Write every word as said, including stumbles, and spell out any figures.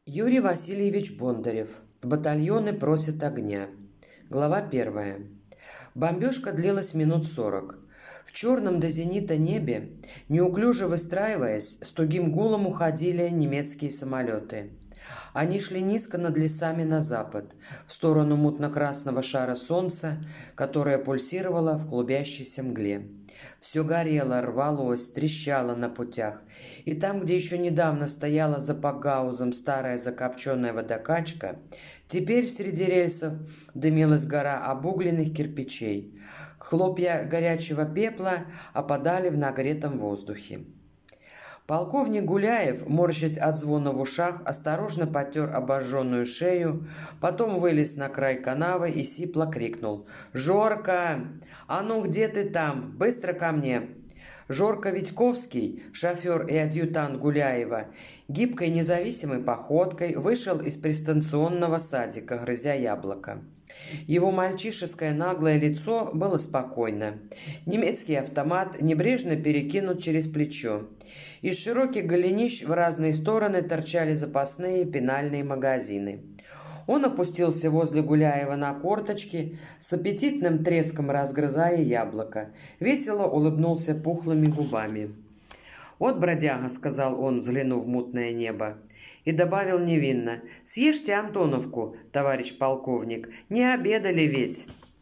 Юрий Васильевич Бондарев. Батальоны просят огня. Глава первая. Бомбежка длилась минут сорок. В черном до зенита небе, неуклюже выстраиваясь, с тугим гулом уходили немецкие самолеты. Они шли низко над лесами на запад, в сторону мутно-красного шара солнца, которое пульсировало в клубящейся мгле. Все горело, рвалось, трещало на путях, и там, где еще недавно стояла за пакгаузом старая закопченная водокачка, теперь среди рельсов дымилась гора обугленных кирпичей. Хлопья горячего пепла опадали в нагретом воздухе. Полковник Гуляев, морщась от звона в ушах, осторожно потер обожженную шею, потом вылез на край канавы и сипло крикнул: «Жорка! А ну где ты там? Быстро ко мне!» Жорка Витьковский, шофер и адъютант Гуляева, гибкой независимой походкой вышел из пристанционного садика, грызя яблоко. Его мальчишеское наглое лицо было спокойно. Немецкий автомат небрежно перекинут через плечо. Из широких голенищ в разные стороны торчали запасные пенальные магазины. Он опустился возле Гуляева на корточки, с аппетитным треском разгрызая яблоко, весело улыбнулся пухлыми губами. «Вот бродяга», — сказал он, взглянув в мутное небо, и добавил невинно: «Съешьте Антоновку, товарищ полковник, не обедали ведь».